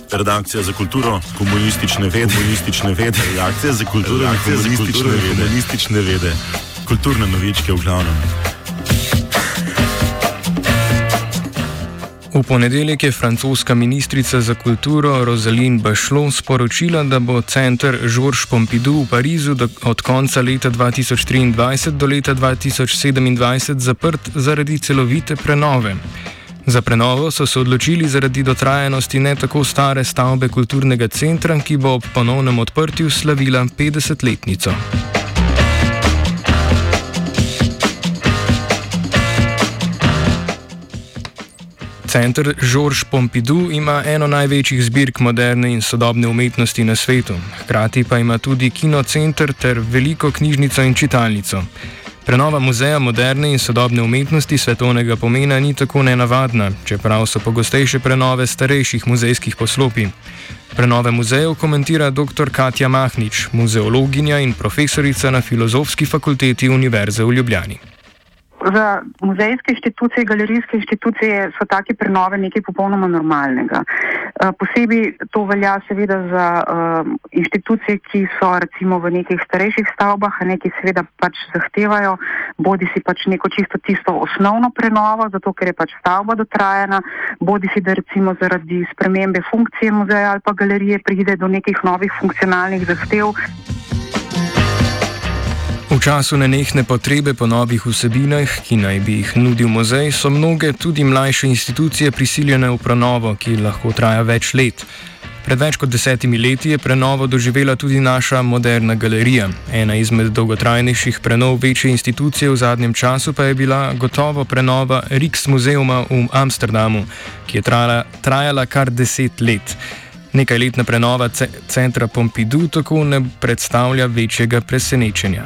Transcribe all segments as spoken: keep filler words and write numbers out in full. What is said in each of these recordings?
Redakcija za kulturo, komunistične vede, komunistične vede, redakcija za kulturo, redakcija za kulturo, komunistične vede, kulturne novičke v glavnem. V ponedeljek je francoska ministrica za kulturo Roselyne Bachelot sporočila, da bo center Georges Pompidou v Parizu do, od konca leta dva tisoč triindvajset do leta dva tisoč sedemindvajset zaprt zaradi celovite prenove. Za prenovo so se odločili zaradi dotrajanosti ne tako stare stavbe kulturnega centra, ki bo ob ponovnem odprtju slavila petdesetletnico. Center Georges Pompidou ima eno največjih zbirk moderne in sodobne umetnosti na svetu, hkrati pa ima tudi kinocenter ter veliko knjižnico in čitalnico. Prenova muzeja moderne in sodobne umetnosti svetovnega pomena ni tako nenavadna, čeprav so pogostejše prenove starejših muzejskih poslopij. Prenove muzejev komentira dr. Katja Mahnič, muzeologinja in profesorica na Filozofski fakulteti Univerze v Ljubljani. Za muzejske inštitucije, galerijske inštitucije so take prenove nekaj popolnoma normalnega. Posebej to velja seveda za uh, inštitucije, ki so recimo v nekih starejših stavbah, a neki seveda pač zahtevajo, bodi si pač neko čisto tisto osnovno prenovo, zato ker je pač stavba dotrajana, bodi si da recimo zaradi spremembe funkcije muzeja ali pa galerije pride do nekih novih funkcionalnih zahtev. V času nenehne potrebe po novih vsebinah, ki naj bi jih nudil muzej, so mnoge, tudi mlajše institucije, prisiljene v prenovo, ki lahko traja več let. Pred več kot desetimi leti je prenovo doživela tudi naša moderna galerija. Ena izmed dolgotrajnejših prenov večje institucije v zadnjem času pa je bila gotovo prenova Rijksmuzeuma v Amsterdamu, ki je trajala, trajala kar deset let. Nekajletna prenova ce- centra Pompidou tako ne predstavlja večjega presenečenja.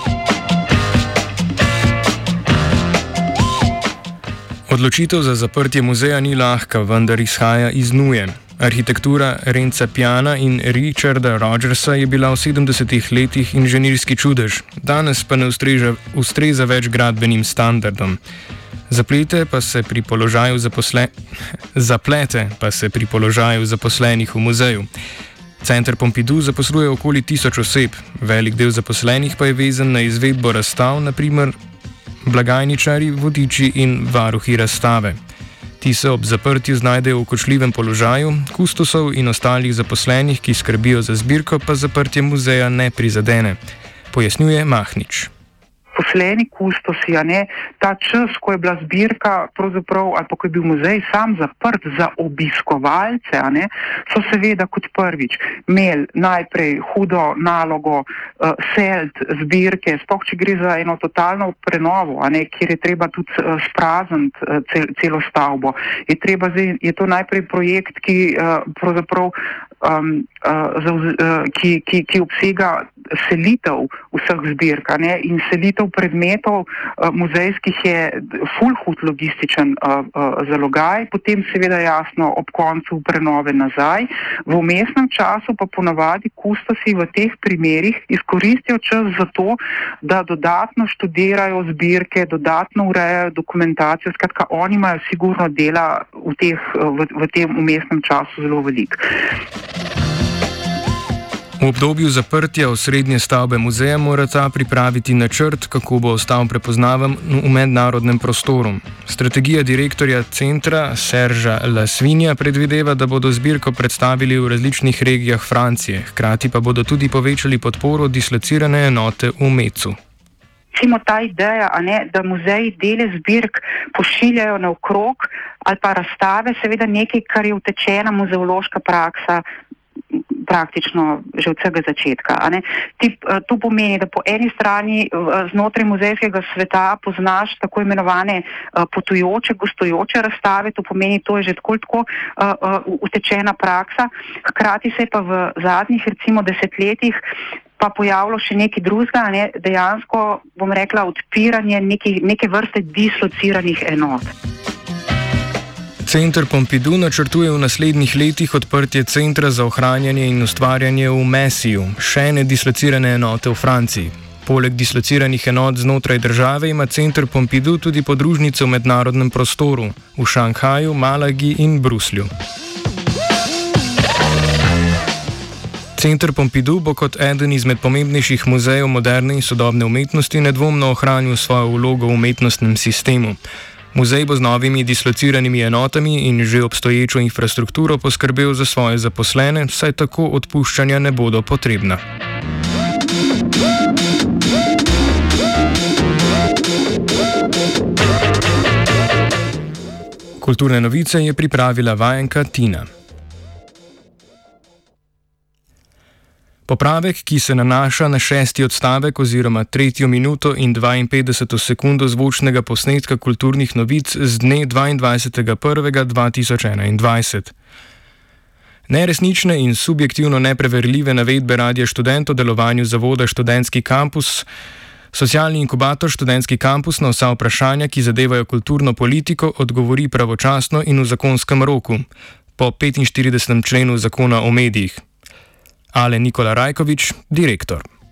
Odločitev za zaprtje muzeja ni lahka, vendar izhaja iz nuje. Arhitektura Renza Piana in Richarda Rogersa je bila v sedemdesetih letih inženirski čudež, danes pa ne ustreza, ustreza več gradbenim standardom. Zaplete pa se pri položaju zaposle... Zaplete pa se pri položaju zaposlenih v muzeju. Center Pompidou zaposluje okoli tisoč oseb, velik del zaposlenih pa je vezan na izvedbo razstav, na primer blagajničari, vodiči in varuhi razstave. Ti se ob zaprtju znajdejo v kočljivem položaju, kustosov in ostalih zaposlenih, ki skrbijo za zbirko, pa zaprtje muzeja ne prizadene, pojasnjuje Mahnič. Posleni kustosi, a ne, ta čas, ko je bila zbirka, pravzaprav, ali pa ko je bil muzej sam zaprt za obiskovalce, a ne, so seveda kot prvič imeli najprej hudo nalogo uh, selt zbirke, sploh če gre za eno totalno prenovo, a ne, kjer je treba tudi uh, sprazniti uh, cel, celo stavbo. Je, treba zdaj, je to najprej projekt, ki uh, pravzaprav um, uh, za, uh, ki, ki, ki obsega selitev vseh zbirk, a ne, in selitev predmetov uh, muzejskih je ful hud logističen uh, uh, zalogaj, potem seveda jasno ob koncu prenove nazaj. V vmesnem času pa ponavadi kustosi v teh primerih izkoristijo čas za to, da dodatno študirajo zbirke, dodatno urejajo dokumentacijo, skratka oni imajo sigurno dela v, teh, v, v tem vmesnem času zelo veliko. V obdobju zaprtja osrednje stavbe muzeja mora ta pripraviti načrt, kako bo ostal prepoznaven v mednarodnem prostoru. Strategija direktorja centra Serža Lasvinja predvideva, da bodo zbirko predstavili v različnih regijah Francije, hkrati pa bodo tudi povečali podporo dislocirane enote v Mecu. Recimo ta ideja, a ne, da muzeji dele zbirk pošiljajo naokrog ali pa razstave, seveda nekaj, kar je utečena muzeološka praksa praktično že od vsega začetka. A ne. Tip, to pomeni, da po eni strani znotraj muzejskega sveta poznaš tako imenovane potujoče, gostujoče razstave, to pomeni, to je že tako tako utečena praksa, hkrati se je pa v zadnjih recimo desetletjih pa pojavilo še nekaj drugega, ne, dejansko, bom rekla, odpiranje neki, neke vrste dislociranih enot. Center Pompidou načrtuje v naslednjih letih odprtje centra za ohranjanje in ustvarjanje v Messiju, še ene dislocirane enote v Franciji. Poleg dislociranih enot znotraj države ima Center Pompidou tudi podružnico v mednarodnem prostoru v Šanghaju, Malagi in Bruslju. Center Pompidou bo kot eden izmed pomembnejših muzejev moderne in sodobne umetnosti nedvomno ohranil svojo vlogo v umetnostnem sistemu. Muzej bo z novimi dislociranimi enotami in že obstoječo infrastrukturo poskrbel za svoje zaposlene, saj tako odpuščanja ne bodo potrebna. Kulturne novice je pripravila vajenka Tina. Popravek, ki se nanaša na šesti odstavek oziroma tretjo minuto in dvainpetdeseto sekundo zvočnega posnetka kulturnih novic z dne dvaindvajsetega prvega dva tisoč enaindvajset. Neresnične in subjektivno nepreverljive navedbe Radia Študent o delovanju zavoda Študentski kampus, socialni inkubator Študentski kampus na vsa vprašanja, ki zadevajo kulturno politiko, odgovori pravočasno in v zakonskem roku, po petinštiridesetem členu zakona o medijih. Ale Nikola Rajkovič, direktor.